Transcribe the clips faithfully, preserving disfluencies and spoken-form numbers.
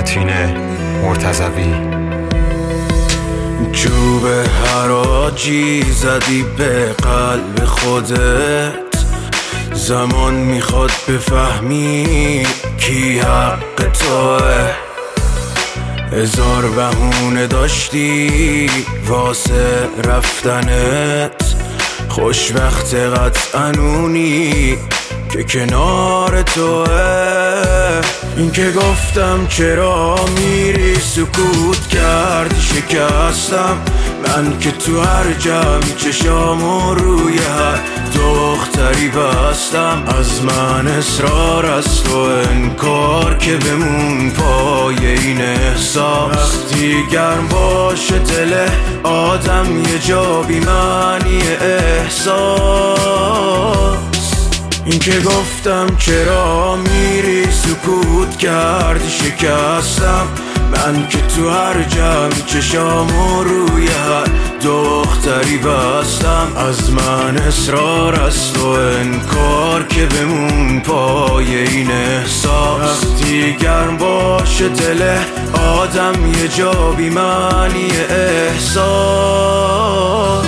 متین مرتضوی. چوب حراجی زدی به قلب خودت، زمان میخواد بفهمی کی حق توه. هزار بهونه داشتی واسه رفتنت، خوشبخت قطعا اونی که کنار توه. این که گفتم چرا میری سکوت کردی شکستم، من که تو هر جمع چشامو روی هر دختری بستم. از من اصرار از تو انکار که بمون پای این احساس. وقتی گرم باشه دل آدم یه جا بی معنی احساس. این که گفتم چرا میری سکوت کردی شکستم، من که تو هر جمع چشامو روی هر دختری بستم. از من اصرار از تو انکار که بمون پای این احساس. وقتی گرم باشه دل آدم یه جا بی معنی احساس.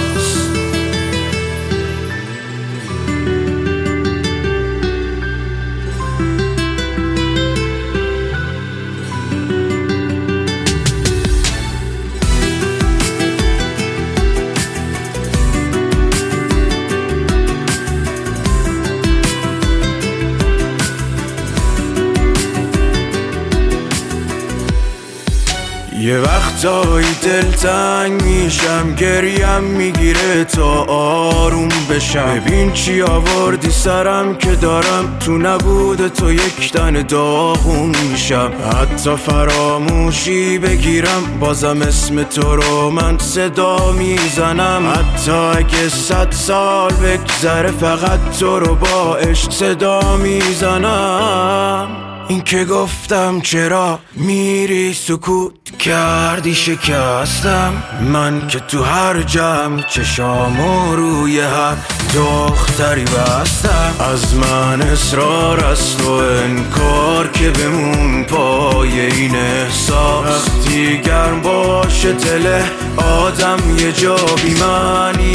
یه وقتایی دلتنگ میشم، گریم میگیره تا آروم بشم. ببین چی آوردی سرم که دارم تو نبود تو یک تن داغون میشم. حتی فراموشی بگیرم بازم اسم تو رو من صدا میزنم. حتی اگه صد سال بگذره فقط تو رو با عشق صدا میزنم. این که گفتم چرا میری سکوت کردی شکستم، من که تو هر جمع چشامو روی هر دختری بستم. از من اصرار از تو انکار که بمون پای این احساس. وقتی گرم باشه دل آدم یه جا بی معنی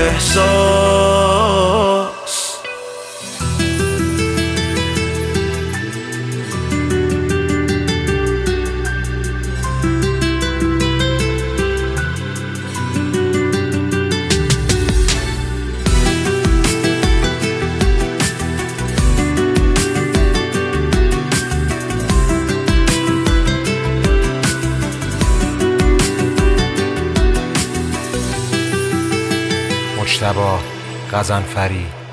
احساس. مجتبی غضنفری.